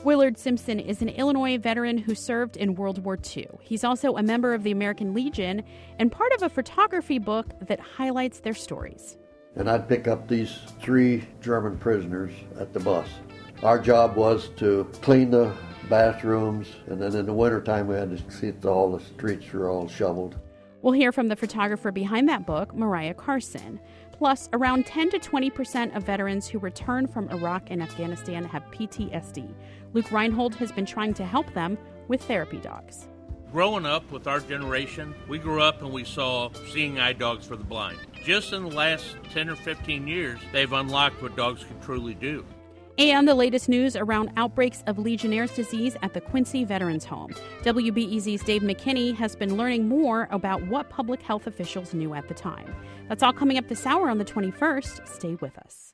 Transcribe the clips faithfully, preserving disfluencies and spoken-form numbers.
Willard Simpson is an Illinois veteran who served in World War Two. He's also a member of the American Legion and part of a photography book that highlights their stories. And I'd pick up these three German prisoners at the bus. Our job was to clean the bathrooms, and then in the wintertime we had to see that all the streets were all shoveled. We'll hear from the photographer behind that book, Mariah Carson. Plus, around ten to twenty percent of veterans who return from Iraq and Afghanistan have P T S D. Luke Reinhold has been trying to help them with therapy dogs. Growing up with our generation, we grew up and we saw seeing eye dogs for the blind. Just in the last ten or fifteen years, they've unlocked what dogs can truly do. And the latest news around outbreaks of Legionnaire's disease at the Quincy Veterans Home. W B E Z's Dave McKinney has been learning more about what public health officials knew at the time. That's all coming up this hour on the twenty-first. Stay with us.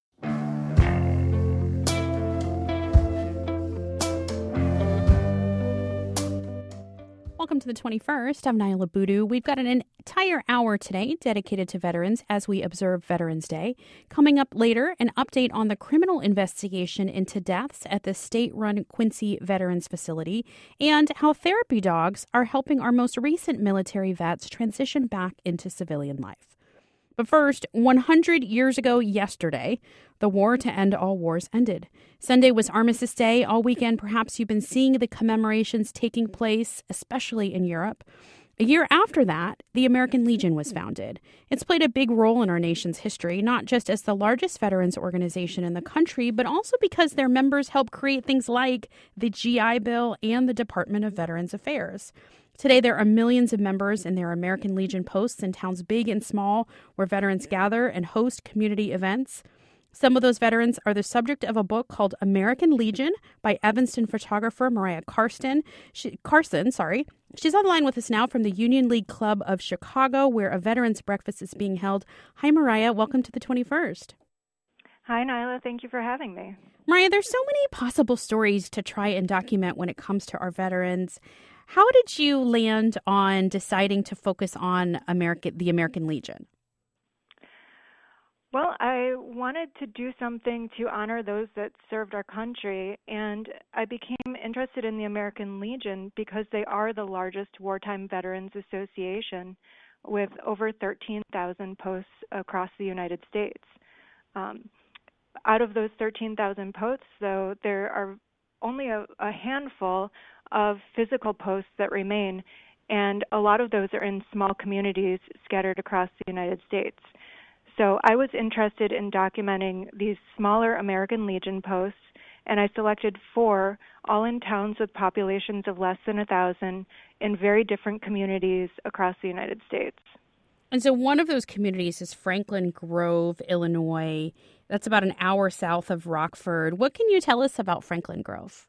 Welcome to the twenty-first. I'm Nyla Boodoo. We've got an entire hour today dedicated to veterans as we observe Veterans Day. Coming up later, an update on the criminal investigation into deaths at the state-run Quincy Veterans Facility and how therapy dogs are helping our most recent military vets transition back into civilian life. But first, one hundred years ago yesterday, the war to end all wars ended. Sunday was Armistice Day. All weekend, perhaps you've been seeing the commemorations taking place, especially in Europe. A year after that, the American Legion was founded. It's played a big role in our nation's history, not just as the largest veterans organization in the country, but also because their members helped create things like the G I Bill and the Department of Veterans Affairs. Today, there are millions of members in their American Legion posts in towns big and small where veterans gather and host community events. Some of those veterans are the subject of a book called American Legion by Evanston photographer Mariah Carson. She, Carson, sorry. She's on the line with us now from the Union League Club of Chicago, where a veterans breakfast is being held. Hi, Mariah. Welcome to the twenty-first. Hi, Nyla. Thank you for having me. Mariah, there's so many possible stories to try and document when it comes to our veterans. How did you land on deciding to focus on America, the American Legion? Well, I wanted to do something to honor those that served our country, and I became interested in the American Legion because they are the largest wartime veterans association with over thirteen thousand posts across the United States. Um, out of those thirteen thousand posts, though, there are only a, a handful of physical posts that remain, and a lot of those are in small communities scattered across the United States. So I was interested in documenting these smaller American Legion posts, and I selected four, all in towns with populations of less than a thousand in very different communities across the United States. And so one of those communities is Franklin Grove, Illinois. That's about an hour south of Rockford. What can you tell us about Franklin Grove?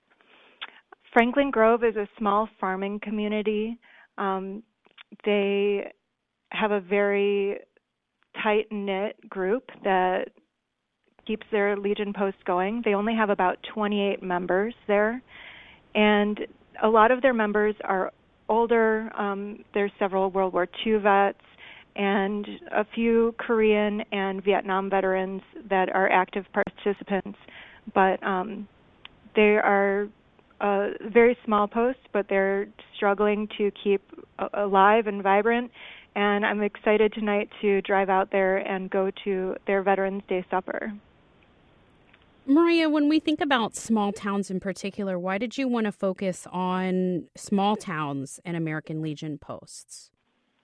Franklin Grove is a small farming community. Um, they have a very tight-knit group that keeps their Legion posts going. They only have about twenty-eight members there, and a lot of their members are older. Um, there's several World War Two vets and a few Korean and Vietnam veterans that are active participants, but um, they are a very small post, but they're struggling to keep alive and vibrant. And I'm excited tonight to drive out there and go to their Veterans Day supper. Mariah, when we think about small towns in particular, why did you want to focus on small towns and American Legion posts?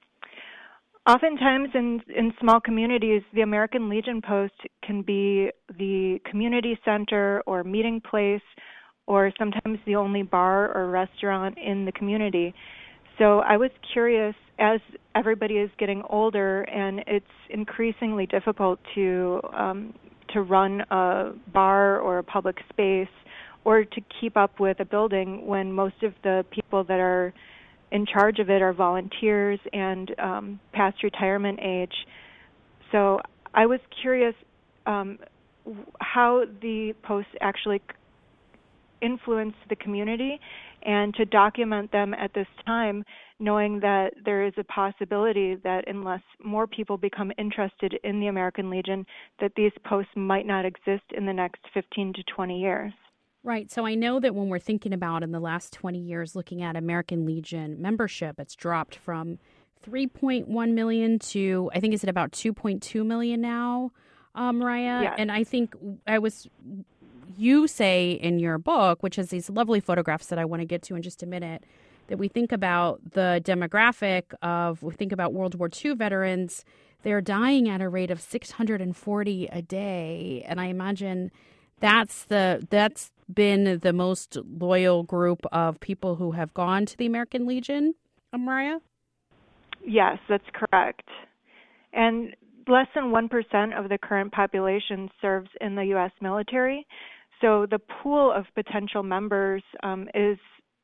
Oftentimes in, in small communities, the American Legion post can be the community center or meeting place, or sometimes the only bar or restaurant in the community. So I was curious, as everybody is getting older and it's increasingly difficult to um, to run a bar or a public space or to keep up with a building when most of the people that are in charge of it are volunteers and um, past retirement age. So I was curious um, how the posts actually influence the community and to document them at this time, knowing that there is a possibility that unless more people become interested in the American Legion, that these posts might not exist in the next fifteen to twenty years. Right. So I know that when we're thinking about in the last twenty years, looking at American Legion membership, it's dropped from three point one million to, I think, is it about two point two million now, uh, Mariah? Yes. And I think I was, you say in your book, which has these lovely photographs that I want to get to in just a minute, that we think about the demographic of, we think about World War Two veterans, they're dying at a rate of six hundred forty a day. And I imagine that's the, that's been the most loyal group of people who have gone to the American Legion, Mariah? Yes, that's correct. And less than one percent of the current population serves in the U S military. So the pool of potential members um, is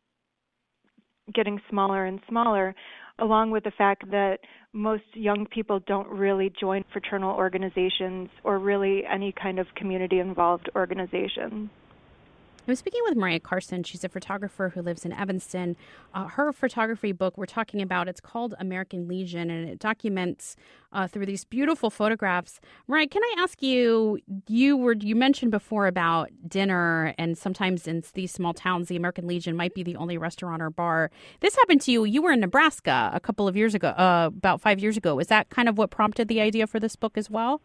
getting smaller and smaller, along with the fact that most young people don't really join fraternal organizations or really any kind of community-involved organization. I was speaking with Mariah Carson. She's a photographer who lives in Evanston. Uh, her photography book we're talking about, it's called American Legion, and it documents uh, through these beautiful photographs. Mariah, can I ask you, you were you mentioned before about dinner, and sometimes in these small towns, the American Legion might be the only restaurant or bar. This happened to you. You were in Nebraska a couple of years ago, uh, about five years ago. Is that kind of what prompted the idea for this book as well?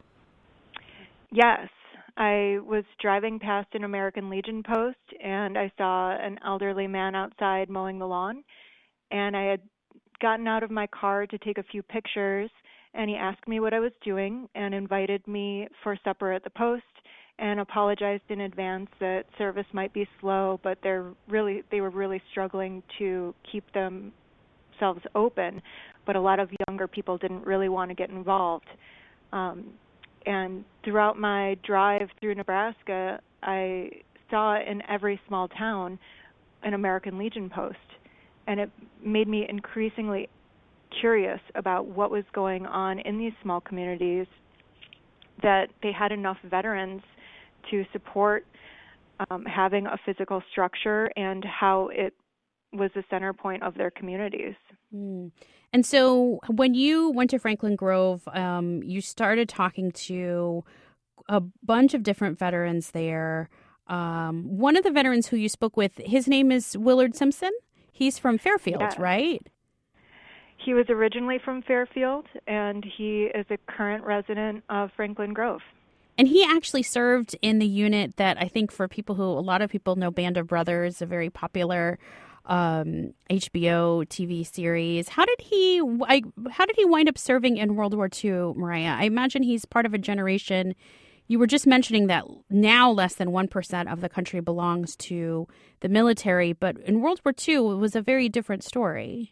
Yes. I was driving past an American Legion post, and I saw an elderly man outside mowing the lawn, and I had gotten out of my car to take a few pictures, and he asked me what I was doing and invited me for supper at the post and apologized in advance that service might be slow, but they're really they were really struggling to keep themselves open, but a lot of younger people didn't really want to get involved. Um, And throughout my drive through Nebraska, I saw in every small town an American Legion post. And it made me increasingly curious about what was going on in these small communities, that they had enough veterans to support um, having a physical structure and how it was the center point of their communities. Mm. And so when you went to Franklin Grove, um, you started talking to a bunch of different veterans there. Um, one of the veterans who you spoke with, his name is Willard Simpson. He's from Fairfield, Yes. right? He was originally from Fairfield, and he is a current resident of Franklin Grove. And he actually served in the unit that I think for people who, a lot of people know Band of Brothers, a very popular um, H B O T V series. How did he I, how did he wind up serving in World War Two, Mariah? I imagine he's part of a generation. You were just mentioning that now less than one percent of the country belongs to the military, but in World War Two, it was a very different story.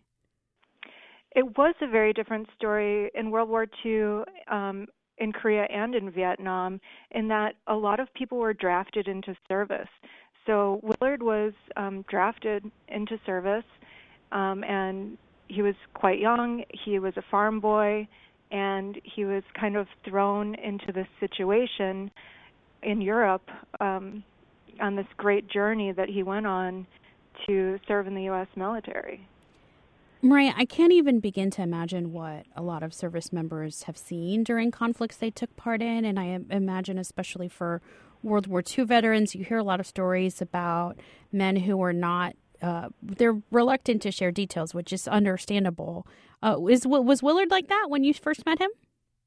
It was a very different story in World War Two, um, in Korea and in Vietnam, in that a lot of people were drafted into service. So Willard was um, drafted into service, um, and he was quite young. He was a farm boy, and he was kind of thrown into this situation in Europe um, on this great journey that he went on to serve in the U S military. Mariah, I can't even begin to imagine what a lot of service members have seen during conflicts they took part in, and I imagine especially for World War Two veterans, you hear a lot of stories about men who are not, uh, they're reluctant to share details, which is understandable. Uh, is was Willard like that when you first met him?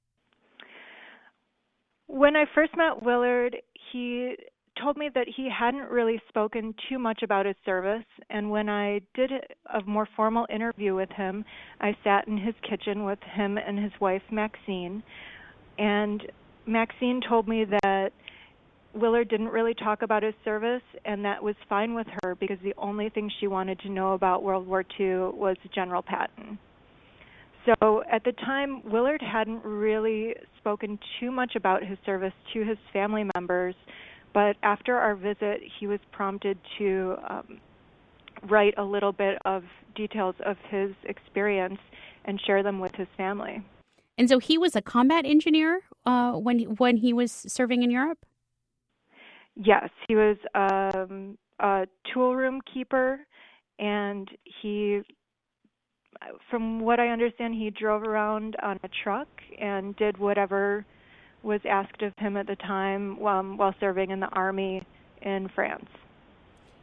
When I first met Willard, he told me that he hadn't really spoken too much about his service, and when I did a more formal interview with him, I sat in his kitchen with him and his wife, Maxine, and Maxine told me that Willard didn't really talk about his service, and that was fine with her because the only thing she wanted to know about World War Two was General Patton. So at the time, Willard hadn't really spoken too much about his service to his family members, but after our visit, he was prompted to um, write a little bit of details of his experience and share them with his family. And so he was a combat engineer uh, when when he was serving in Europe? Yes, he was um, a tool room keeper, and he, from what I understand, he drove around on a truck and did whatever was asked of him at the time um, while serving in the army in France.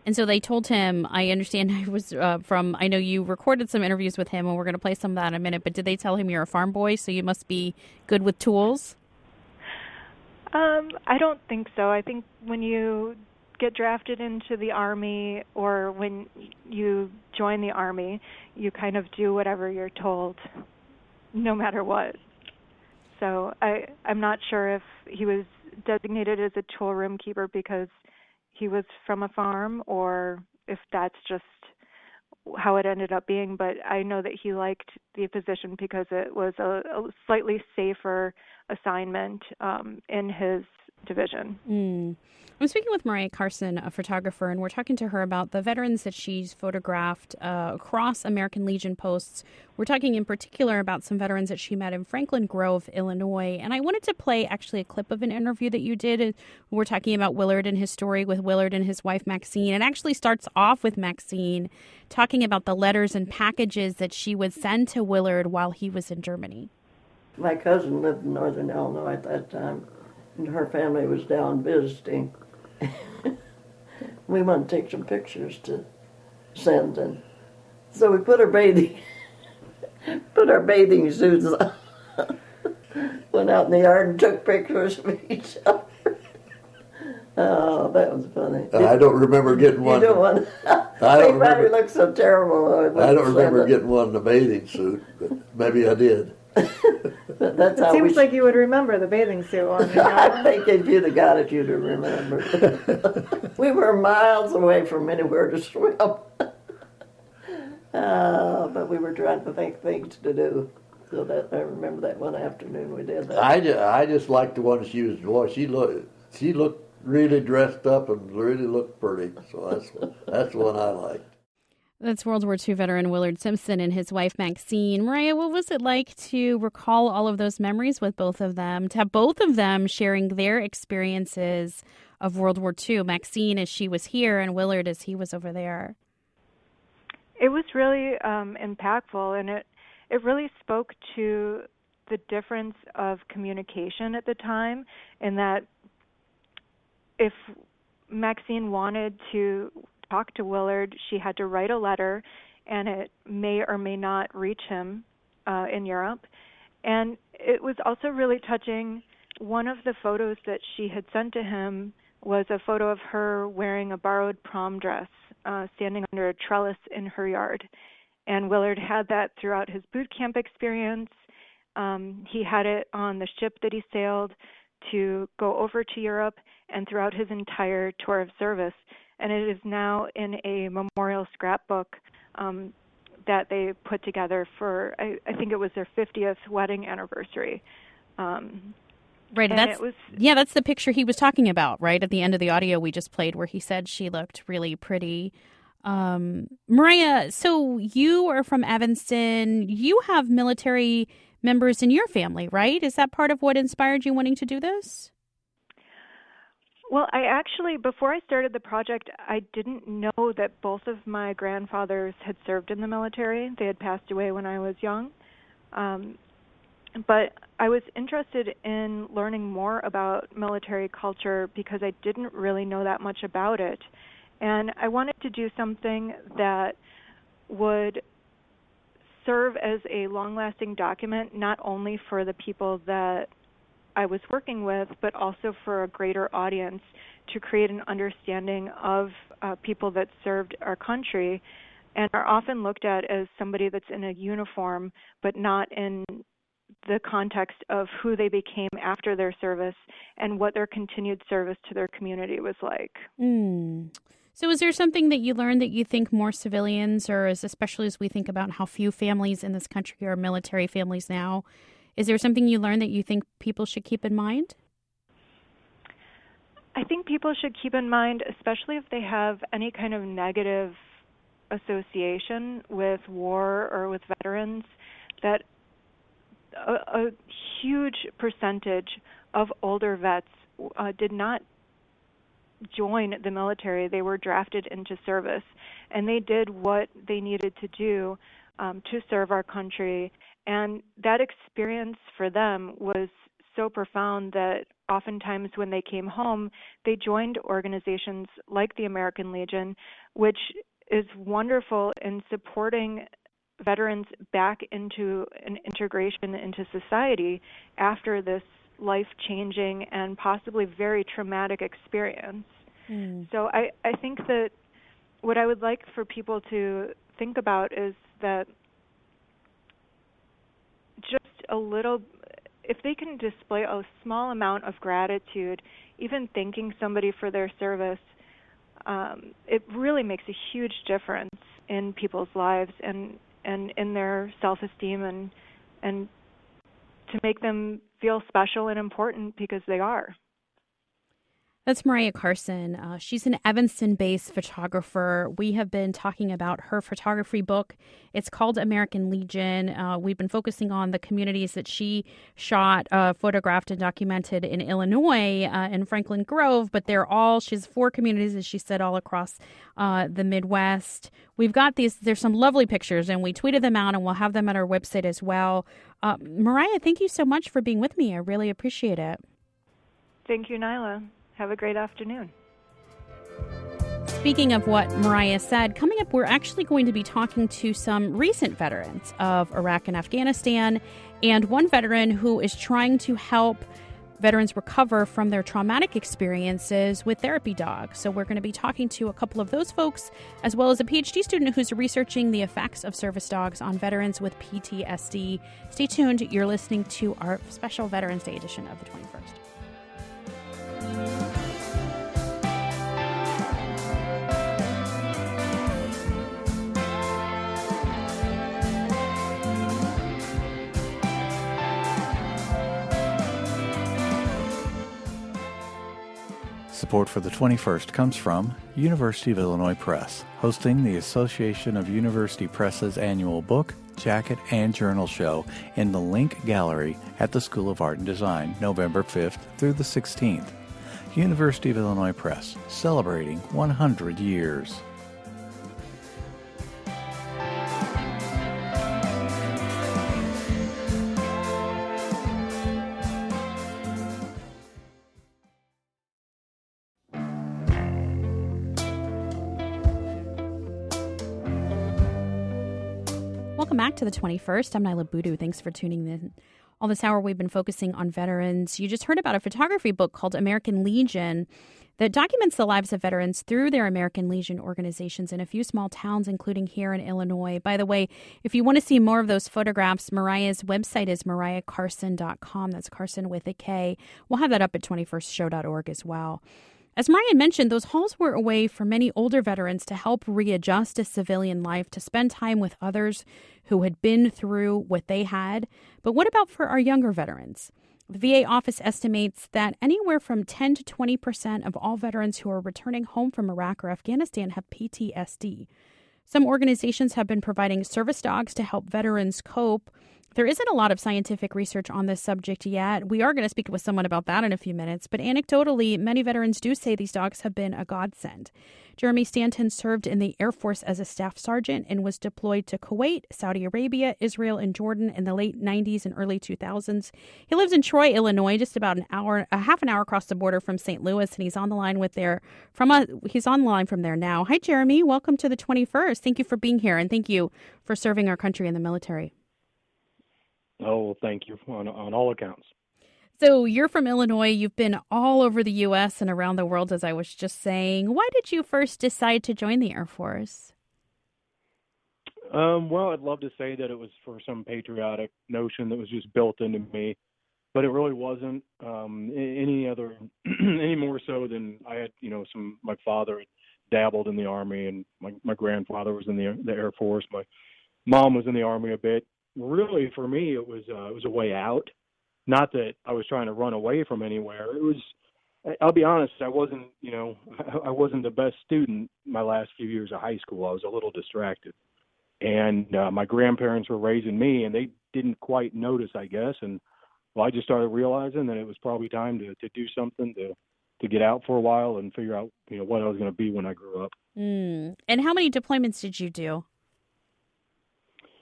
And so they told him, I understand I was uh, from, I know you recorded some interviews with him, and we're going to play some of that in a minute, but did they tell him you're a farm boy, so you must be good with tools? Um, I don't think so. I think when you get drafted into the Army or when you join the Army, you kind of do whatever you're told, no matter what. So I, I'm not sure if he was designated as a tool room keeper because he was from a farm or if that's just how it ended up being, but I know that he liked the position because it was a, a slightly safer assignment um, in his division. Mm. I'm speaking with Mariah Carson, a photographer, and we're talking to her about the veterans that she's photographed uh, across American Legion posts. We're talking in particular about some veterans that she met in Franklin Grove, Illinois. And I wanted to play actually a clip of an interview that you did. We're talking about Willard and his story with Willard and his wife, Maxine. It actually starts off with Maxine talking about the letters and packages that she would send to Willard while he was in Germany. My cousin lived in northern Illinois at that time, and her family was down visiting. We wanted to take some pictures to send, and so we put our bathing put our bathing suits on, went out in the yard and took pictures of each other. Oh, that was funny. Uh, I don't remember getting one. You don't want. I don't they probably remember. looked so terrible. I don't remember getting one in a bathing suit, but maybe I did. But that's it how seems we, like you would remember the bathing suit one. You know? I think if you'd have got it, you'd have remembered. We were miles away from anywhere to swim. Uh, but we were trying to think things to do. So that I remember that one afternoon we did that. I just, I just liked the one she was. Boy, she looked. She looked really dressed up and really looked pretty. So that's that's the one I liked. That's World War Two veteran Willard Simpson and his wife, Maxine. Mariah, what was it like to recall all of those memories with both of them, to have both of them sharing their experiences of World War Two, Maxine as she was here and Willard as he was over there? It was really um, impactful, and it, it really spoke to the difference of communication at the time, in that if Maxine wanted to talk to Willard, she had to write a letter, and it may or may not reach him uh, in Europe. And it was also really touching. One of the photos that she had sent to him was a photo of her wearing a borrowed prom dress, uh, standing under a trellis in her yard. And Willard had that throughout his boot camp experience. Um, he had it on the ship that he sailed to go over to Europe and throughout his entire tour of service. And it is now in a memorial scrapbook um, that they put together for, I, I think it was their fiftieth wedding anniversary. Um, right, and that's it was, yeah, that's the picture he was talking about, right, at the end of the audio we just played where he said she looked really pretty. Um, Mariah, so you are from Evanston. You have military members in your family, right? Is that part of what inspired you wanting to do this? Well, I actually, before I started the project, I didn't know that both of my grandfathers had served in the military. They had passed away when I was young. Um, but I was interested in learning more about military culture because I didn't really know that much about it. And I wanted to do something that would serve as a long-lasting document, not only for the people that I was working with, but also for a greater audience, to create an understanding of uh, people that served our country and are often looked at as somebody that's in a uniform, but not in the context of who they became after their service and what their continued service to their community was like. Mm. So is there something that you learned that you think more civilians, or as especially as we think about how few families in this country are military families now, is there something you learned that you think people should keep in mind? I think people should keep in mind, especially if they have any kind of negative association with war or with veterans, that a, a huge percentage of older vets uh, did not join the military. They were drafted into service, and they did what they needed to do um, to serve our country. And that experience for them was so profound that oftentimes when they came home, they joined organizations like the American Legion, which is wonderful in supporting veterans back into an integration into society after this life-changing and possibly very traumatic experience. Mm. So I, I think that what I would like for people to think about is that just a little, if they can display a small amount of gratitude, even thanking somebody for their service, um, it really makes a huge difference in people's lives and, and in their self-esteem and and to make them feel special and important because they are. That's Mariah Carson. Uh, she's an Evanston-based photographer. We have been talking about her photography book. It's called American Legion. Uh, we've been focusing on the communities that she shot, uh, photographed, and documented in Illinois uh, and Franklin Grove, but they're all, she has four communities, as she said, all across uh, the Midwest. We've got these, there's some lovely pictures, and we tweeted them out, and we'll have them at our website as well. Uh, Mariah, thank you so much for being with me. I really appreciate it. Thank you, Nyla. Have a great afternoon. Speaking of what Mariah said, coming up, we're actually going to be talking to some recent veterans of Iraq and Afghanistan, and one veteran who is trying to help veterans recover from their traumatic experiences with therapy dogs. So we're going to be talking to a couple of those folks, as well as a PhD student who's researching the effects of service dogs on veterans with P T S D. Stay tuned. You're listening to our special Veterans Day edition of the twenty-first. Support for the twenty-first comes from University of Illinois Press, hosting the Association of University Press's annual book, jacket, and journal show in the Link Gallery at the School of Art and Design, November fifth through the sixteenth. University of Illinois Press, celebrating one hundred years. Welcome back to the twenty-first. I'm Nyla Boodoo. Thanks for tuning in. All this hour, we've been focusing on veterans. You just heard about a photography book called American Legion that documents the lives of veterans through their American Legion organizations in a few small towns, including here in Illinois. By the way, if you want to see more of those photographs, Mariah's website is mariah carson dot com. That's Carson with a K. We'll have that up at twenty-first show dot org as well. As Mariah mentioned, those halls were a way for many older veterans to help readjust to civilian life, to spend time with others who had been through what they had. But what about for our younger veterans? The V A office estimates that anywhere from ten to twenty percent of all veterans who are returning home from Iraq or Afghanistan have P T S D. Some organizations have been providing service dogs to help veterans cope. There isn't a lot of scientific research on this subject yet. We are going to speak with someone about that in a few minutes, but anecdotally, many veterans do say these dogs have been a godsend. Jeremy Stanton served in the Air Force as a staff sergeant and was deployed to Kuwait, Saudi Arabia, Israel, and Jordan in the late nineties and early two thousands. He lives in Troy, Illinois, just about an hour, a half an hour across the border from Saint Louis, and he's on the line with there from a, he's on the line from there now. Hi, Jeremy. Welcome to the twenty-first. Thank you for being here, and thank you for serving our country in the military. Oh, thank you on on all accounts. So you're from Illinois. You've been all over the U S and around the world, as I was just saying. Why did you first decide to join the Air Force? Um, well, I'd love to say that it was for some patriotic notion that was just built into me, but it really wasn't um, any other, any more so than I had, you know, some, my father had dabbled in the Army, and my, my grandfather was in the, the Air Force. My mom was in the Army a bit. Really, for me, it was uh, it was a way out. Not that I was trying to run away from anywhere. It was, I'll be honest, I wasn't, you know, I wasn't the best student my last few years of high school. I was a little distracted. And uh, my grandparents were raising me, and they didn't quite notice, I guess. And, well, I just started realizing that it was probably time to, to do something, to, to get out for a while and figure out, you know, what I was going to be when I grew up. Mm. And how many deployments did you do?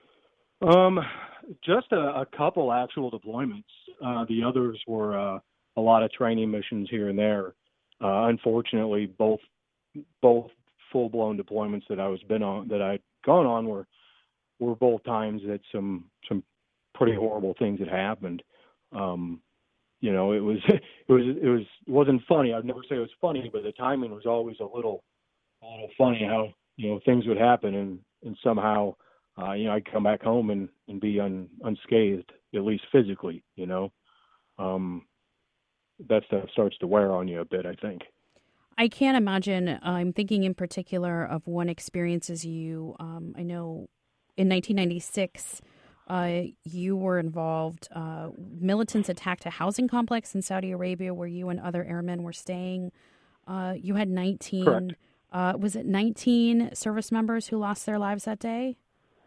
Um, just a, a couple actual deployments. Uh, the others were uh, a lot of training missions here and there. Uh, unfortunately, both both full-blown deployments that I was been on, that I'd gone on, were were both times that some some pretty horrible things had happened. Um, you know, it was it was it was it wasn't funny. I'd never say it was funny, but the timing was always a little a little funny. How, you know, things would happen, and and somehow uh, you know, I'd come back home and and be un, unscathed, at least physically. You know, um, that stuff starts to wear on you a bit, I think. I can't imagine. I'm thinking in particular of one experience as you. Um, I know in nineteen ninety-six. Uh, you were involved. Uh, militants attacked a housing complex in Saudi Arabia where you and other airmen were staying. Uh, you had nineteen. Uh, was it nineteen service members who lost their lives that day?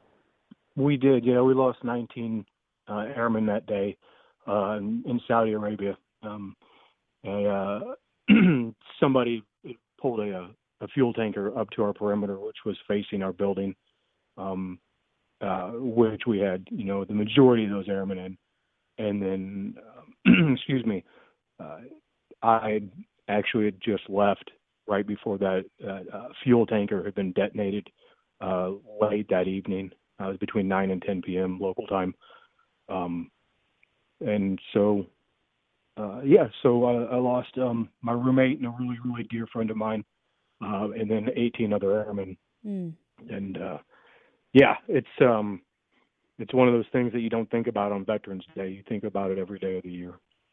We did. Yeah, we lost nineteen uh, airmen that day uh, in, in Saudi Arabia. Um, a, uh, somebody pulled a, a fuel tanker up to our perimeter, which was facing our building. Um, Uh, which we had, you know, the majority of those airmen in. And then, um, excuse me, uh, I actually had just left right before that uh, fuel tanker had been detonated uh, late that evening. Uh, it was between nine and ten p.m. local time. Um, and so, uh, yeah, so I, I lost um, my roommate and a really, really dear friend of mine, uh, and then eighteen other airmen. Mm. And, uh, Yeah, it's um, it's one of those things that you don't think about on Veterans Day. You think about it every day of the year.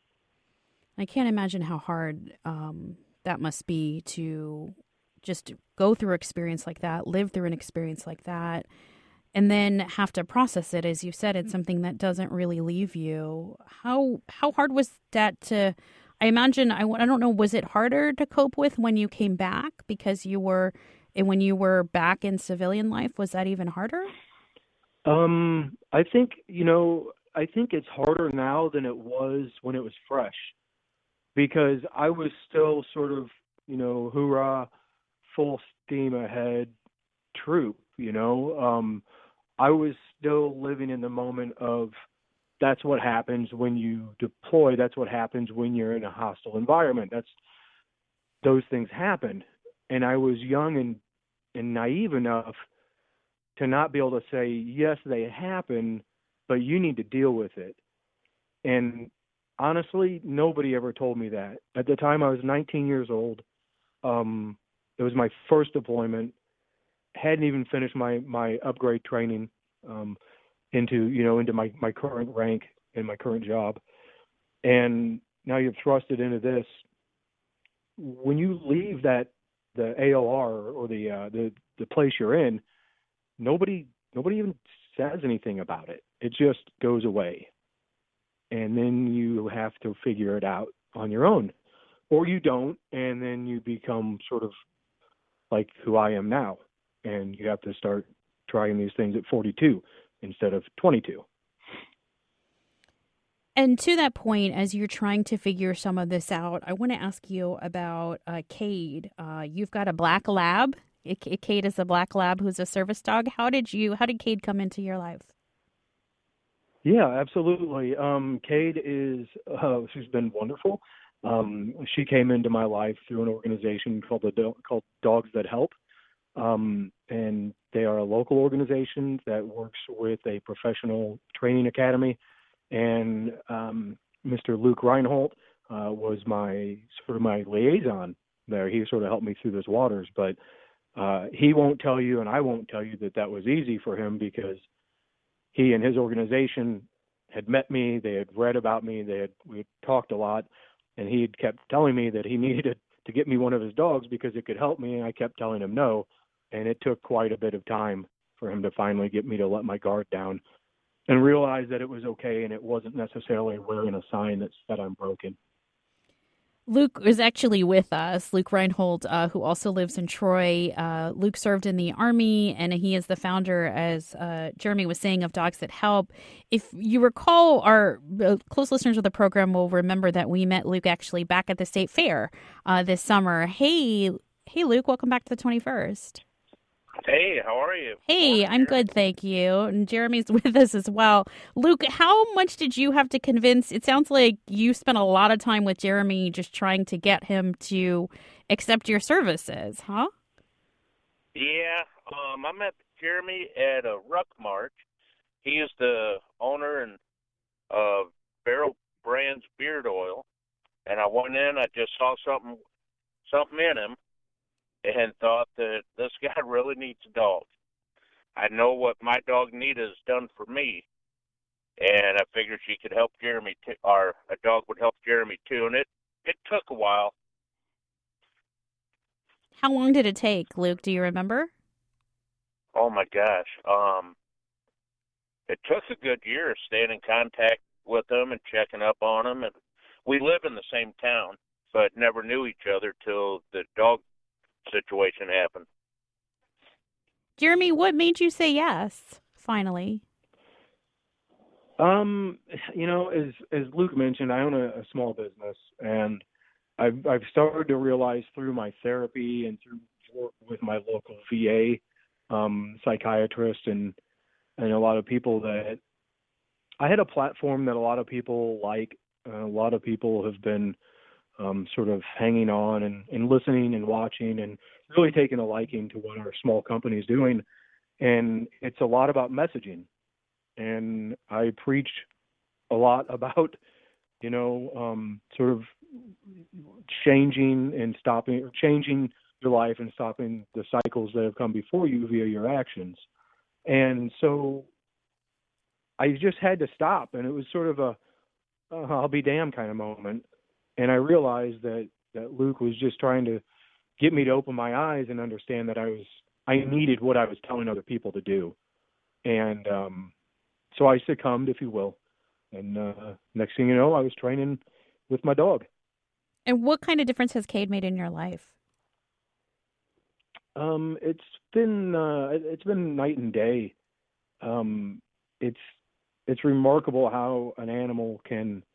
I can't imagine how hard um, that must be to just go through an experience like that, live through an experience like that, and then have to process it. As you said, it's something that doesn't really leave you. How how hard was that to? I imagine I, I don't know. Was it harder to cope with when you came back because you were? And when you were back in civilian life, was that even harder? Um, I think, you know, I think it's harder now than it was when it was fresh, because I was still sort of, you know, hoorah, full steam ahead troop, you know. Um, I was still living in the moment of that's what happens when you deploy. That's what happens when you're in a hostile environment. That's those things happen. And I was young and, and naive enough to not be able to say, yes, they happen, but you need to deal with it. And honestly, nobody ever told me that. At the time, I was nineteen years old. Um, it was my first deployment. Hadn't even finished my, my upgrade training um, into, you know, into my, my current rank and my current job. And now you're thrusted into this. When you leave that, the A O R or the uh, the the place you're in, nobody nobody even says anything about it. It just goes away, and then you have to figure it out on your own, or you don't, and then you become sort of like who I am now, and you have to start trying these things at forty-two instead of twenty-two. And to that point, as you're trying to figure some of this out, I want to ask you about uh, Cade. Uh, you've got a black lab. Cade is a black lab who's a service dog. How did you? How did Cade come into your life? Yeah, absolutely. Um, Cade is uh, she's been wonderful. Um, she came into my life through an organization called the Do- called Dogs That Help, um, and they are a local organization that works with a professional training academy. And um, Mister Luke Reinhold uh, was my sort of my liaison there. He sort of helped me through those waters, but uh, he won't tell you, and I won't tell you that that was easy for him, because he and his organization had met me. They had read about me. They had we had talked a lot, and he had kept telling me that he needed to get me one of his dogs because it could help me. And I kept telling him no, and it took quite a bit of time for him to finally get me to let my guard down and realize that it was okay and it wasn't necessarily wearing a sign that said I'm broken. Luke is actually with us, Luke Reinhold, uh, who also lives in Troy. Uh, Luke served in the Army, and he is the founder, as uh, Jeremy was saying, of Dogs That Help. If you recall, our uh, close listeners of the program will remember that we met Luke actually back at the State Fair uh, this summer. Hey, hey, Luke, welcome back to the twenty-first. Hey, how are you? Hey, Morning, I'm Jeremy. good, thank you. And Jeremy's with us as well. Luke, how much did you have to convince? It sounds like you spent a lot of time with Jeremy just trying to get him to accept your services, huh? Yeah, um, I met Jeremy at a Ruck March. He is the owner and of Barrel Brands Beard Oil, and I went in. I just saw something, something in him, and thought that this guy really needs a dog. I know what my dog Nita has done for me, and I figured she could help Jeremy, too, or a dog would help Jeremy too. And it it took a while. How long did it take, Luke? Do you remember? Oh my gosh. Um, it took a good year staying in contact with them and checking up on them. And we live in the same town, but never knew each other till the dog situation happened. Jeremy, what made you say yes, finally? Um, you know, as as Luke mentioned, I own a, a small business, and I've I've started to realize through my therapy and through work with my local V A um, psychiatrist and and a lot of people that I had a platform that a lot of people like. Uh, a lot of people have been um, sort of hanging on and, and listening and watching and really taking a liking to what our small company is doing. And it's a lot about messaging. And I preach a lot about, you know, um, sort of changing and stopping, or changing your life and stopping the cycles that have come before you via your actions. And so I just had to stop, and it was sort of a oh, I'll be damned kind of moment. And I realized that, that Luke was just trying to get me to open my eyes and understand that I was I needed what I was telling other people to do. And um, so I succumbed, if you will. And uh, next thing you know, I was training with my dog. And what kind of difference has Cade made in your life? Um, it's been uh, it's been night and day. Um, it's it's remarkable how an animal can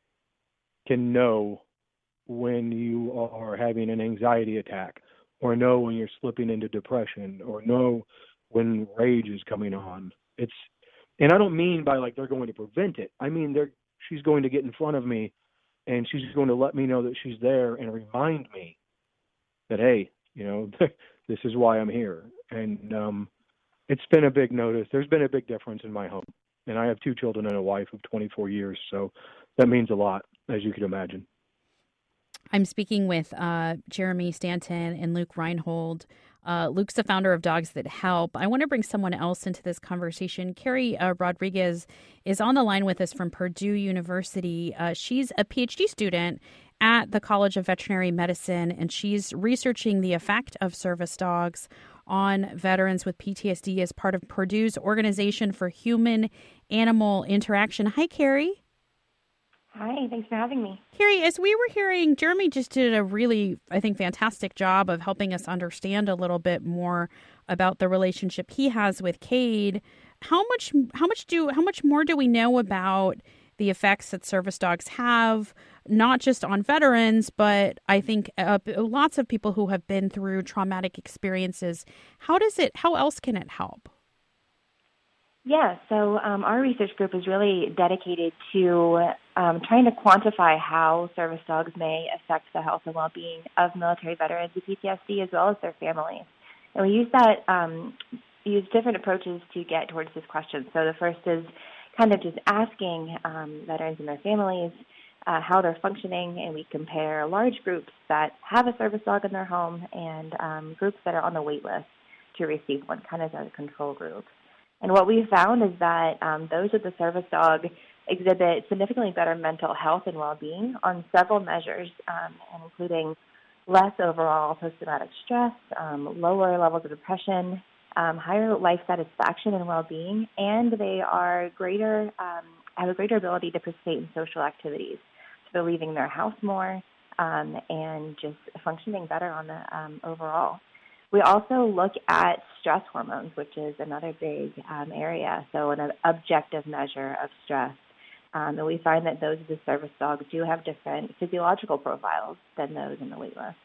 can know when you are having an anxiety attack, or know when you're slipping into depression, or know when rage is coming on. It's and I don't mean by like they're going to prevent it. I mean they're she's going to get in front of me, and she's going to let me know that she's there and remind me that, hey, you know, this is why I'm here. And um, it's been a big notice. There's been a big difference in my home. And I have two children and a wife of twenty-four years, so that means a lot, as you can imagine. I'm speaking with uh, Jeremy Stanton and Luke Reinhold. Uh, Luke's the founder of Dogs That Help. I want to bring someone else into this conversation. Carrie uh, Rodriguez is on the line with us from Purdue University. Uh, she's a PhD student at the College of Veterinary Medicine, and she's researching the effect of service dogs on veterans with P T S D as part of Purdue's Organization for Human-Animal Interaction. Hi, Carrie. Hi, thanks for having me. Carrie, as we were hearing, Jeremy just did a really, I think, fantastic job of helping us understand a little bit more about the relationship he has with Cade. How much, how much do, how much more do we know about the effects that service dogs have, not just on veterans, but I think uh, lots of people who have been through traumatic experiences? How does it, how else can it help? Yeah, so um, our research group is really dedicated to um, trying to quantify how service dogs may affect the health and well-being of military veterans with P T S D as well as their families. And we use that, um, use different approaches to get towards this question. So the first is kind of just asking um, veterans and their families uh, how they're functioning, and we compare large groups that have a service dog in their home and um, groups that are on the wait list to receive one, kind of as a control group. And what we found is that um, those with the service dog exhibit significantly better mental health and well-being on several measures, um, including less overall post-traumatic stress, um, lower levels of depression, um, higher life satisfaction and well-being, and they are greater, um, have a greater ability to participate in social activities. So they're leaving their house more um, and just functioning better on the um, overall. We also look at stress hormones, which is another big um, area, so an objective measure of stress. Um, and we find that those with the service dogs do have different physiological profiles than those in the wait list.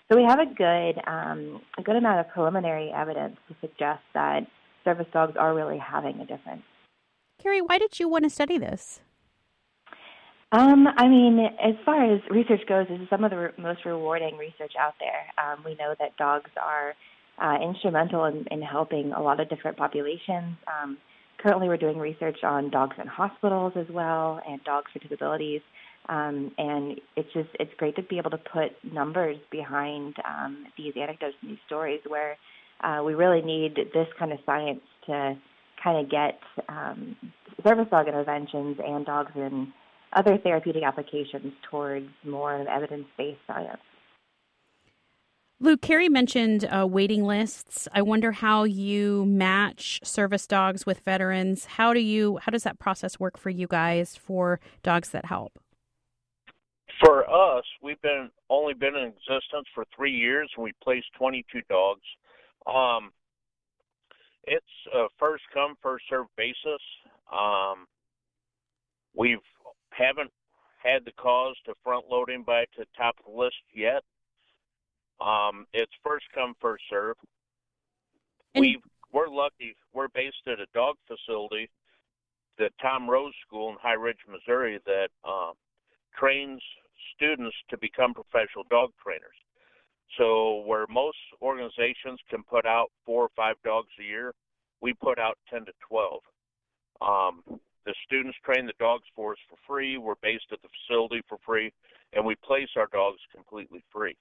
So we have a good um, a good amount of preliminary evidence to suggest that service dogs are really having a difference. Carrie, why did you want to study this? Um, I mean, as far as research goes, this is some of the re- most rewarding research out there. Um, we know that dogs are uh, instrumental in, in helping a lot of different populations. Um, currently, we're doing research on dogs in hospitals as well, and dogs with disabilities. Um, and it's just it's great to be able to put numbers behind um, these anecdotes and these stories where uh, we really need this kind of science to kind of get um, service dog interventions and dogs in other therapeutic applications towards more evidence-based science. Luke, Carrie mentioned uh, waiting lists. I wonder how you match service dogs with veterans. How do you? How does that process work for you guys for Dogs That Help? For us, we've been only been in existence for three years, and we placed twenty-two dogs. Um, it's a first come, first served basis. Um, we've haven't had the cause to front load anybody to the top of the list yet. Um, it's first come, first serve. We we're lucky. We're based at a dog facility, the Tom Rose School in High Ridge, Missouri, that uh, trains students to become professional dog trainers. So where most organizations can put out four or five dogs a year, we put out ten to twelve. Um, the students train the dogs for us for free. We're based at the facility for free, and we place our dogs completely free.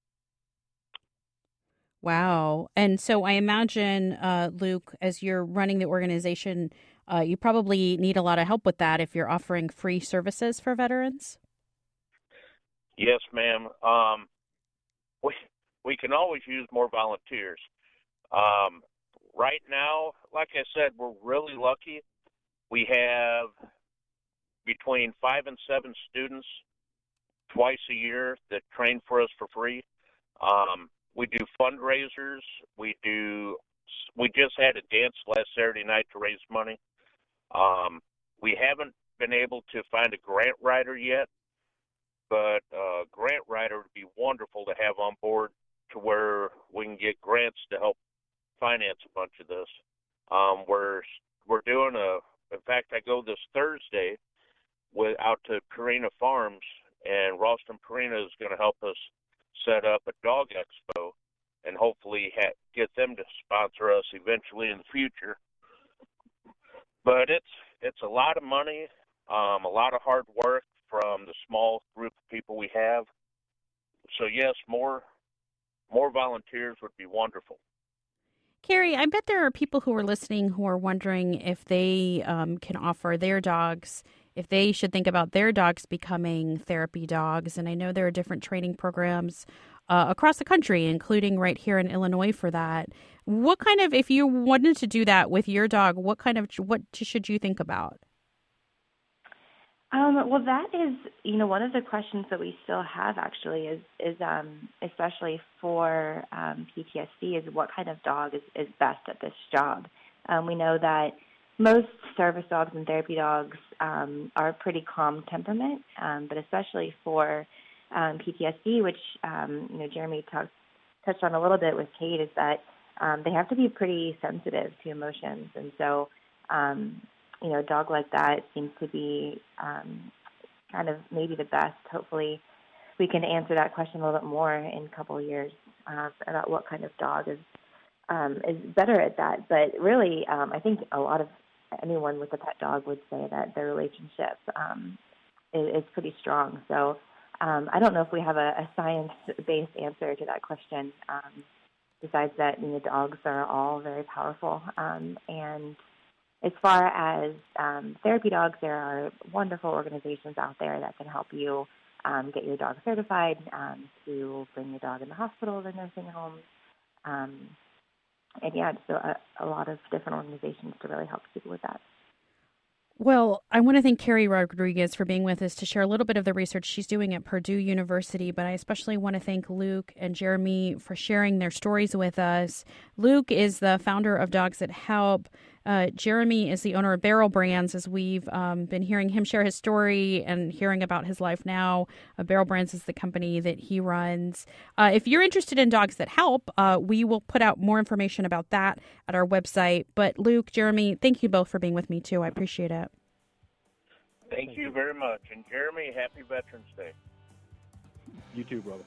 Wow. And so I imagine, uh, Luke, as you're running the organization, uh, you probably need a lot of help with that if you're offering free services for veterans. Yes, ma'am. Um, we we can always use more volunteers. Um, right now, like I said, we're really lucky. We have between five and seven students twice a year that train for us for free. Um, we do fundraisers. We do. We just had a dance last Saturday night to raise money. Um, we haven't been able to find a grant writer yet, but a grant writer would be wonderful to have on board to where we can get grants to help finance a bunch of this. Um, we're we're doing a. In fact, I go this Thursday with out to Purina Farms, and Ralston Purina is going to help us set up a dog expo, and hopefully ha- get them to sponsor us eventually in the future. But it's it's a lot of money, um, a lot of hard work from the small group of people we have. So yes, more more volunteers would be wonderful. Carrie, I bet there are people who are listening who are wondering if they um, can offer their dogs, if they should think about their dogs becoming therapy dogs. And I know there are different training programs uh, across the country, including right here in Illinois for that. What kind of, if you wanted to do that with your dog, what kind of, what should you think about? Um, well, that is, you know, one of the questions that we still have actually is, is um, especially for um, P T S D, is what kind of dog is, is best at this job. Um, we know that most service dogs and therapy dogs um, are pretty calm temperament, um, but especially for um, P T S D, which, um, you know, Jeremy talked, touched on a little bit with Kate, is that um, they have to be pretty sensitive to emotions. And so, um, you know, a dog like that seems to be um, kind of maybe the best. Hopefully we can answer that question a little bit more in a couple of years uh, about what kind of dog is um, is better at that. But really, um, I think a lot of anyone with a pet dog would say that their relationship um, is, is pretty strong. So um, I don't know if we have a, a science-based answer to that question, um, besides that, you know, dogs are all very powerful. Um, and as far as um, therapy dogs, there are wonderful organizations out there that can help you um, get your dog certified, um, to bring your dog in the hospital, the nursing homes. Um, and yeah, so a, a lot of different organizations to really help people with that. Well, I want to thank Carrie Rodriguez for being with us to share a little bit of the research she's doing at Purdue University, but I especially want to thank Luke and Jeremy for sharing their stories with us. Luke is the founder of Dogs That Help. Uh, Jeremy is the owner of Barrel Brands, as we've um, been hearing him share his story and hearing about his life now. Uh, Barrel Brands is the company that he runs. Uh, if you're interested in Dogs That Help, uh, we will put out more information about that at our website. But Luke, Jeremy, thank you both for being with me, too. I appreciate it. Thank you very much. And Jeremy, happy Veterans Day. You too, brother.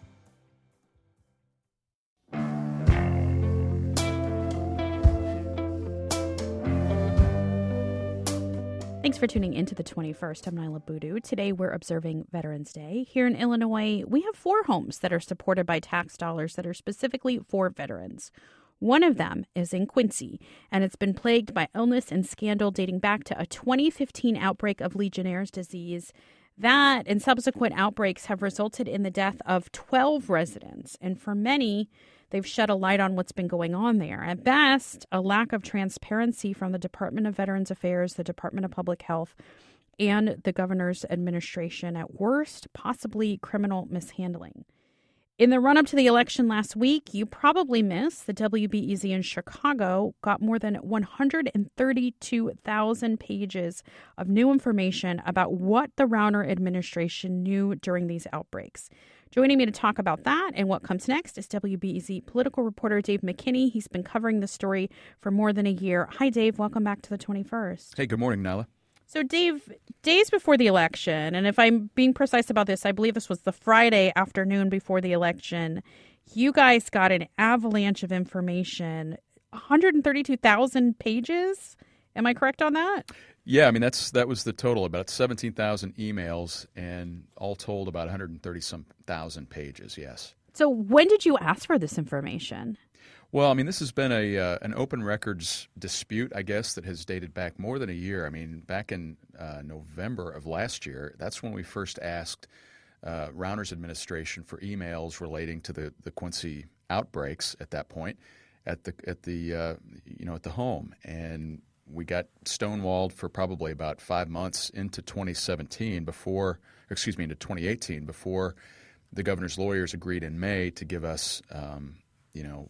Thanks for tuning into the twenty-first. I'm Nyla Boodoo. Today we're observing Veterans Day. Here in Illinois, we have four homes that are supported by tax dollars that are specifically for veterans. One of them is in Quincy, and it's been plagued by illness and scandal dating back to a twenty fifteen outbreak of Legionnaire's disease. That and subsequent outbreaks have resulted in the death of twelve residents, and for many, they've shed a light on what's been going on there. At best, a lack of transparency from the Department of Veterans Affairs, the Department of Public Health, and the governor's administration. At worst, possibly criminal mishandling. In the run-up to the election last week, you probably missed the W B E Z in Chicago got more than one hundred thirty-two thousand pages of new information about what the Rauner administration knew during these outbreaks. Joining me to talk about that and what comes next is W B E Z political reporter Dave McKinney. He's been covering the story for more than a year. Hi, Dave. Welcome back to the twenty-first. Hey, good morning, Nyla. So, Dave, days before the election, and if I'm being precise about this, I believe this was the Friday afternoon before the election, you guys got an avalanche of information, one hundred thirty-two thousand pages. Am I correct on that? Yeah, I mean, that's that was the total, about seventeen thousand emails, and all told about one hundred thirty some thousand pages, yes. So when did you ask for this information? Well, I mean, this has been a uh, an open records dispute, I guess, that has dated back more than a year. I mean, back in uh, November of last year, that's when we first asked uh, Rauner's administration for emails relating to the, the Quincy outbreaks at that point at the at the uh, you know at the home, and we got stonewalled for probably about five months into twenty seventeen before, excuse me, into twenty eighteen before the governor's lawyers agreed in May to give us, um, you know.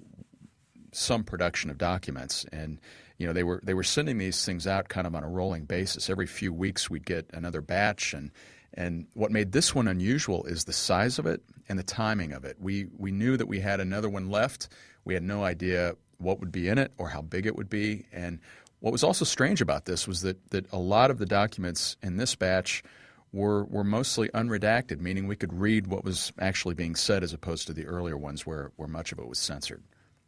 some production of documents, and you know they were they were sending these things out kind of on a rolling basis. Every few weeks we'd get another batch, and and what made this one unusual is the size of it and the timing of it. We we knew that we had another one left. We had no idea what would be in it or how big it would be. And what was also strange about this was that that a lot of the documents in this batch were were mostly unredacted, meaning we could read what was actually being said as opposed to the earlier ones where where much of it was censored.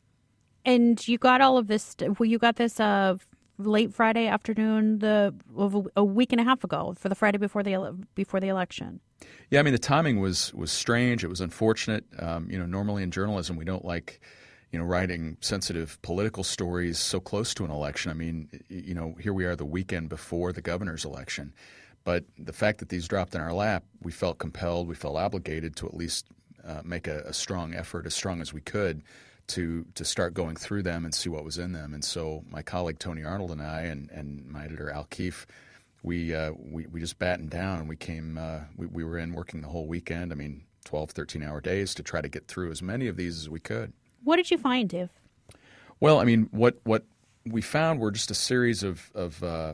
And you got all of this, well, you got this uh, late Friday afternoon, the a week and a half ago, for the Friday before the before the election. Yeah, I mean, the timing was was strange. It was unfortunate. Um, you know, normally in journalism, we don't like, you know, writing sensitive political stories so close to an election. I mean, you know, here we are the weekend before the governor's election. But the fact that these dropped in our lap, we felt compelled, we felt obligated to at least uh, make a, a strong effort, as strong as we could, to to start going through them and see what was in them. And so my colleague Tony Arnold and I and, and my editor Al Keefe, we, uh, we we just battened down and we came uh, we, we were in working the whole weekend. I mean, twelve, thirteen-hour days to try to get through as many of these as we could. What did you find, Dave? Well, I mean, what what we found were just a series of of, uh,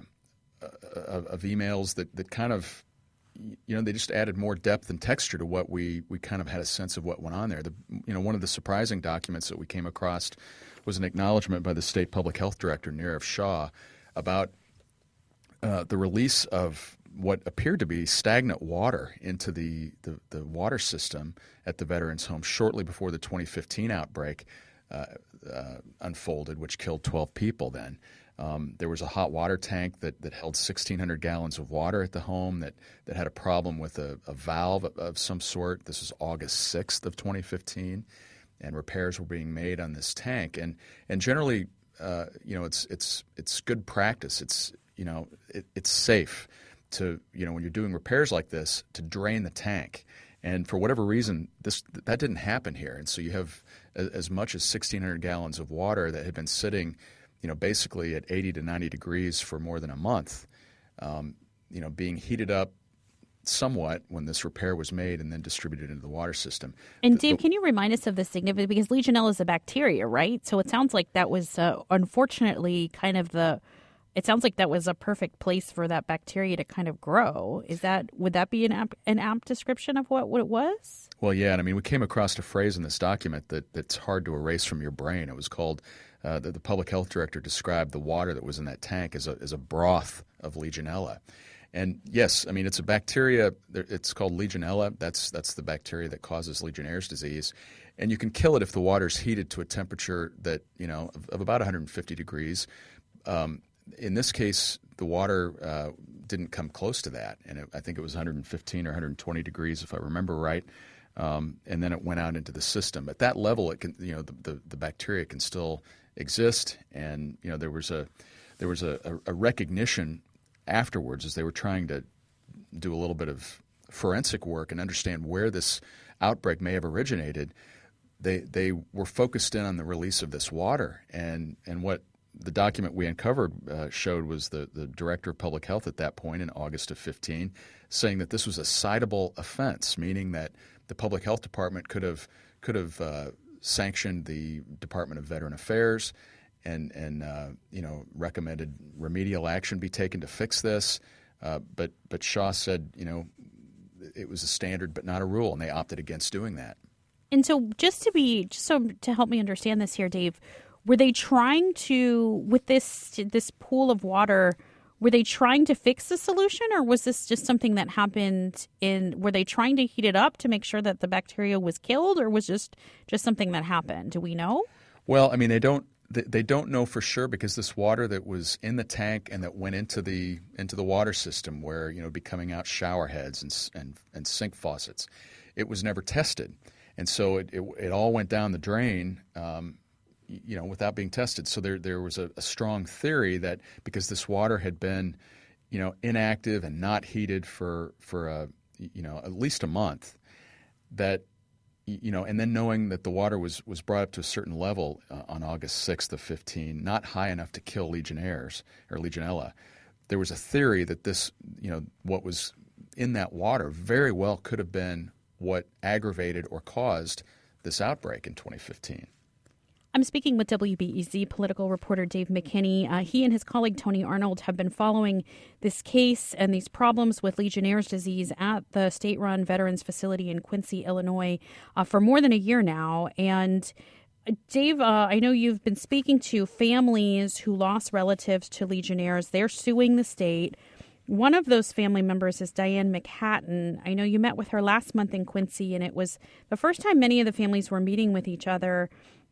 of, of emails that, that kind of, you know, they just added more depth and texture to what we, we kind of had a sense of what went on there. The, you know, one of the surprising documents that we came across was an acknowledgement by the state public health director, Nirav Shah, about uh, the release of what appeared to be stagnant water into the, the, the water system at the veterans' home shortly before the twenty fifteen outbreak uh, uh, unfolded, which killed twelve people then. Um, there was a hot water tank that, that held sixteen hundred gallons of water at the home that, that had a problem with a, a valve of, of some sort. This was August sixth of twenty fifteen, and repairs were being made on this tank. And and generally, uh, you know, it's it's it's good practice. It's you know it, it's safe to you know when you're doing repairs like this to drain the tank. And for whatever reason, this that didn't happen here. And so you have as, as much as sixteen hundred gallons of water that had been sitting, you know, basically at eighty to ninety degrees for more than a month, um, you know, being heated up somewhat when this repair was made and then distributed into the water system. And the, Dave, the, can you remind us of the significance? Because Legionella is a bacteria, right? So it sounds like that was uh, unfortunately kind of the it sounds like that was a perfect place for that bacteria to kind of grow. Is that would that be an apt, an apt description of what, what it was? Well, yeah, and I mean, we came across a phrase in this document that that's hard to erase from your brain. It was called uh, the, the public health director described the water that was in that tank as a as a broth of Legionella. And yes, I mean, it's a bacteria. It's called Legionella. That's that's the bacteria that causes Legionnaire's disease. And you can kill it if the water's heated to a temperature that, you know, of, of about one hundred fifty degrees. Um, in this case, the water uh, didn't come close to that. And it, I think it was one hundred fifteen or one hundred twenty degrees, if I remember right. Um, and then it went out into the system. At that level, it can, you know, the, the, the bacteria can still exist. And, you know, there was a there was a, a, a recognition afterwards as they were trying to do a little bit of forensic work and understand where this outbreak may have originated. They they were focused in on the release of this water, and and what the document we uncovered uh, showed was the, the director of public health at that point in August of fifteen saying that this was a citable offense, meaning that the public health department could have could have uh, sanctioned the Department of Veteran Affairs and and uh, you know recommended remedial action be taken to fix this, uh, but but Shaw said you know it was a standard but not a rule, and they opted against doing that. And so, just to be just so to help me understand this here, Dave, were they trying to with this this pool of water? Were they trying to fix the solution, or was this just something that happened in? Were they trying to heat it up to make sure that the bacteria was killed, or was just just something that happened? Do we know? Well, I mean, they don't. They don't know for sure because this water that was in the tank and that went into the into the water system where you know it'd be coming out shower heads and and, and sink faucets, it was never tested, and so it it, it all went down the drain, um, you know, without being tested. So there there was a, a strong theory that because this water had been, you know, inactive and not heated for for a you know at least a month, that. You know, and then knowing that the water was, was brought up to a certain level uh, on August sixth of fifteen, not high enough to kill Legionnaires or Legionella, there was a theory that this, you know, what was in that water very well could have been what aggravated or caused this outbreak in twenty fifteen. I'm speaking with W B E Z political reporter Dave McKinney. Uh, he and his colleague Tony Arnold have been following this case and these problems with Legionnaire's disease at the state-run veterans facility in Quincy, Illinois, uh, for more than a year now. And uh, Dave, uh, I know you've been speaking to families who lost relatives to Legionnaires. They're suing the state. One of those family members is Diane McHatton. I know you met with her last month in Quincy, and it was the first time many of the families were meeting with each other.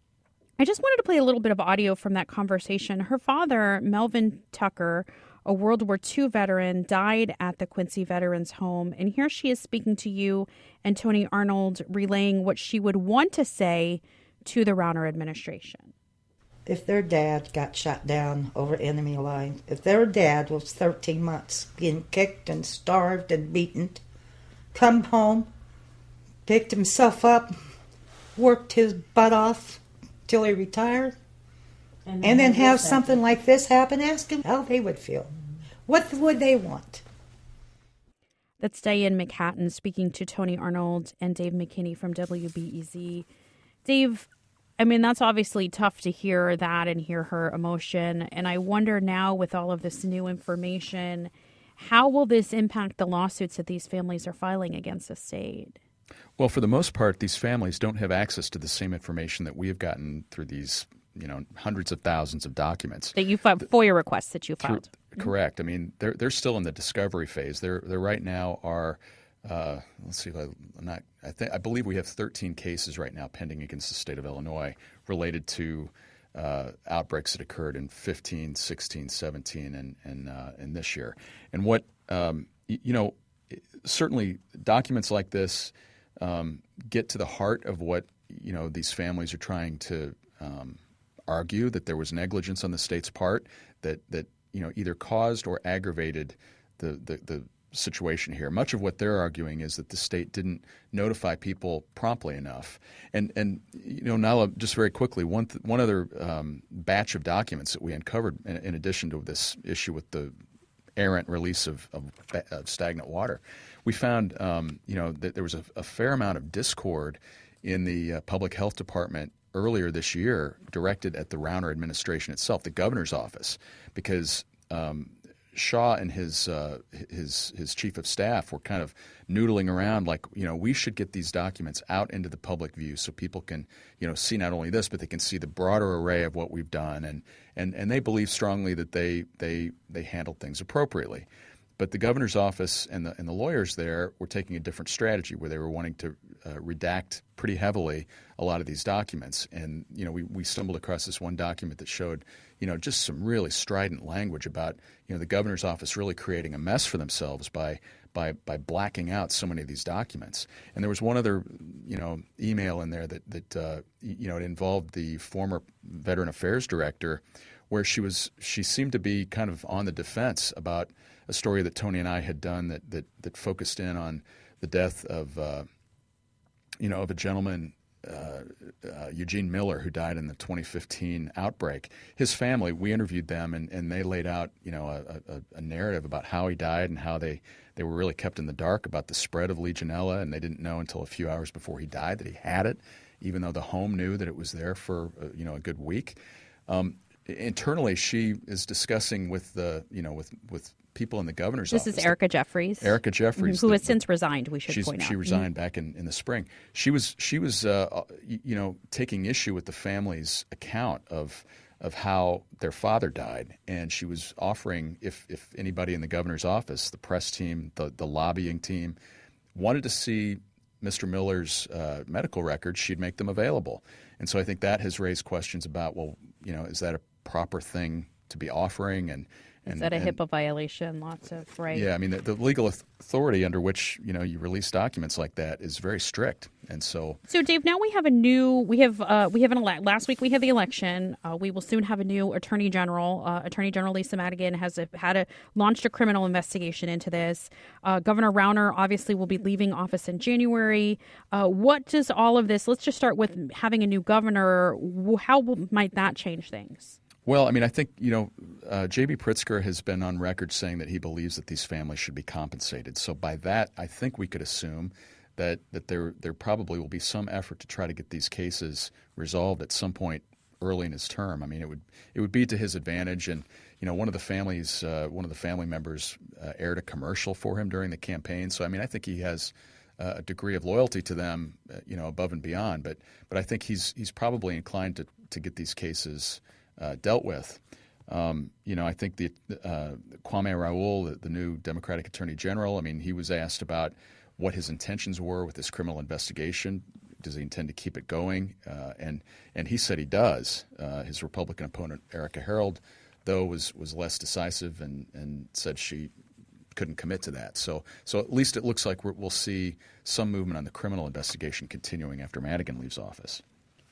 I just wanted to play a little bit of audio from that conversation. Her father, Melvin Tucker, a World War Two veteran, died at the Quincy Veterans Home. And here she is speaking to you and Tony Arnold, relaying what she would want to say to the Rauner administration. If their dad got shot down over enemy lines, if their dad was thirteen months being kicked and starved and beaten, come home, picked himself up, worked his butt off, till he retired, and then, and then have something happen. like this happen, ask them how they would feel. What would they want? That's Diane McHatton speaking to Tony Arnold and Dave McKinney from W B E Z. Dave, I mean, that's obviously tough to hear that and hear her emotion. And I wonder now, with all of this new information, how will this impact the lawsuits that these families are filing against the state? Well, for the most part, these families don't have access to the same information that we have gotten through these, you know, hundreds of thousands of documents. That you filed, FOIA requests that you filed. Through, correct. I mean, they're they're still in the discovery phase. They're they right now are, uh, let's see, if I, I'm not. I think I believe we have thirteen cases right now pending against the state of Illinois related to uh, outbreaks that occurred in fifteen, sixteen, seventeen, and and uh, and this year. And what um, you, you know, certainly documents like this. Um, get to the heart of what you know these families are trying to um, argue, that there was negligence on the state's part that that you know either caused or aggravated the, the the situation here. Much of what they're arguing is that the state didn't notify people promptly enough. And and you know Nala, just very quickly, one th- one other um, batch of documents that we uncovered in, in addition to this issue with the errant release of, of, of stagnant water. We found, um, you know, that there was a, a fair amount of discord in the uh, public health department earlier this year, directed at the Rauner administration itself, the governor's office, because um, Shaw and his uh, his his chief of staff were kind of noodling around, like, you know, we should get these documents out into the public view so people can, you know, see not only this, but they can see the broader array of what we've done, and and, and they believe strongly that they they they handled things appropriately. But the governor's office and the and the lawyers there were taking a different strategy, where they were wanting to uh, redact pretty heavily a lot of these documents. And you know, we, we stumbled across this one document that showed, you know, just some really strident language about, you know, the governor's office really creating a mess for themselves by by by blacking out so many of these documents. And there was one other, you know, email in there that that uh, you know, it involved the former Veteran Affairs Director, where she was she seemed to be kind of on the defense about a story that Tony and I had done that that, that focused in on the death of uh, you know of a gentleman, uh, uh, Eugene Miller, who died in the twenty fifteen outbreak. His family, we interviewed them, and, and they laid out, you know, a, a, a narrative about how he died and how they, they were really kept in the dark about the spread of Legionella, and they didn't know until a few hours before he died that he had it, even though the home knew that it was there for uh, you know a good week. Um, internally, she is discussing with the you know with with people in the governor's this office. This is Erica Jeffries. Erica Jeffries, who the, has since resigned. We should she's, point out she resigned mm-hmm. back in, in the spring. She was she was uh, you know taking issue with the family's account of of how their father died, and she was offering if if anybody in the governor's office, the press team, the the lobbying team, wanted to see Mister Miller's uh, medical records, she'd make them available. And so I think that has raised questions about, well, you know, is that a proper thing to be offering? And Is that a and, HIPAA violation? Lots of, right? Yeah, I mean, the, the legal authority under which, you know, you release documents like that is very strict. And so So, Dave, now we have a new, we have, uh, we have an elect, last week we had the election. Uh, we will soon have a new Attorney General. Uh, Attorney General Lisa Madigan has a, had a, launched a criminal investigation into this. Uh, Governor Rauner obviously will be leaving office in January. Uh, what does all of this, let's just start with having a new governor. How might that change things? Well, I mean, I think, you know, uh, J B. Pritzker has been on record saying that he believes that these families should be compensated. So by that, I think we could assume that, that there there probably will be some effort to try to get these cases resolved at some point early in his term. I mean, it would it would be to his advantage. And, you know, one of the families, uh, one of the family members uh, aired a commercial for him during the campaign. So, I mean, I think he has uh, a degree of loyalty to them, uh, you know, above and beyond. But but I think he's he's probably inclined to, to get these cases Uh, dealt with. Um, you know, I think the uh, Kwame Raoul, the, the new Democratic Attorney General, I mean, he was asked about what his intentions were with this criminal investigation. Does he intend to keep it going? Uh, and and he said he does. Uh, his Republican opponent, Erica Harold, though, was was less decisive and, and said she couldn't commit to that. So so at least it looks like we're, we'll see some movement on the criminal investigation continuing after Madigan leaves office.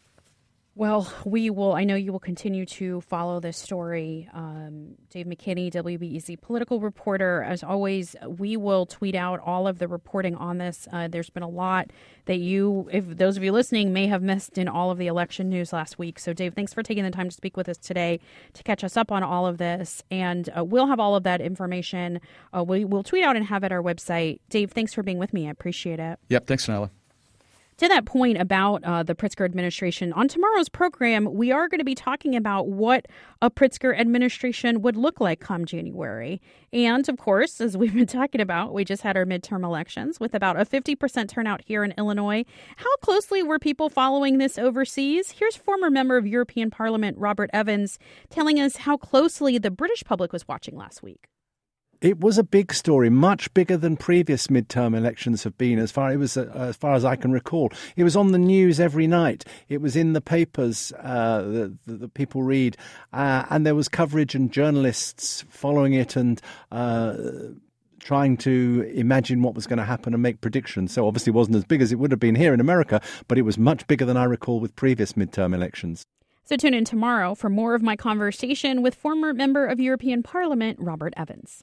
Well, we will. I know you will continue to follow this story. Um, Dave McKinney, W B E Z political reporter. As always, we will tweet out all of the reporting on this. Uh, there's been a lot that you, if those of you listening, may have missed in all of the election news last week. So, Dave, thanks for taking the time to speak with us today to catch us up on all of this. And uh, we'll have all of that information. Uh, we will tweet out and have at our website. Dave, thanks for being with me. I appreciate it. Yep. Thanks, Nella. To that point about uh, the Pritzker administration, on tomorrow's program, we are going to be talking about what a Pritzker administration would look like come January. And, of course, as we've been talking about, we just had our midterm elections with about a fifty percent turnout here in Illinois. How closely were people following this overseas? Here's former member of European Parliament Robert Evans telling us how closely the British public was watching last week. It was a big story, much bigger than previous midterm elections have been, as far it was uh, as far as I can recall. It was on the news every night. It was in the papers uh, that, that people read, uh, and there was coverage and journalists following it and uh, trying to imagine what was going to happen and make predictions. So obviously it wasn't as big as it would have been here in America, but it was much bigger than I recall with previous midterm elections. So tune in tomorrow for more of my conversation with former member of European Parliament Robert Evans.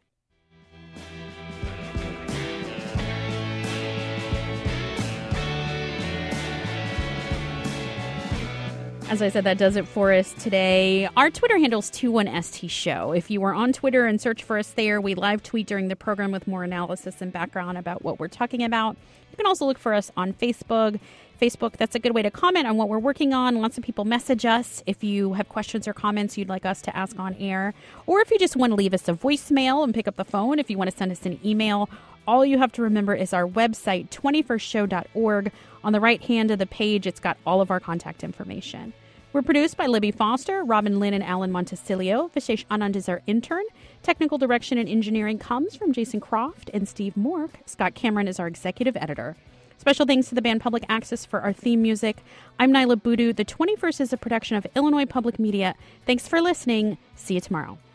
As I said, that does it for us today. Our Twitter handle is two one S T show. If you are on Twitter and search for us there, we live tweet during the program with more analysis and background about what we're talking about. You can also look for us on Facebook. Facebook. That's a good way to comment on what we're working on. Lots of people message us if you have questions or comments you'd like us to ask on air, or if you just want to leave us a voicemail and pick up the phone. If you want to send us an email, all you have to remember is our website, twenty-first show dot org. On the right hand of the page, it's got all of our contact information. We're produced by Libby Foster, Robin Lynn, and Alan Montesilio. Vishesh Anand is our intern. Technical direction and engineering comes from Jason Croft and Steve Mork. Scott Cameron is our executive editor. Special thanks to the band Public Access for our theme music. I'm Nyla Boodoo. The twenty-first is a production of Illinois Public Media. Thanks for listening. See you tomorrow.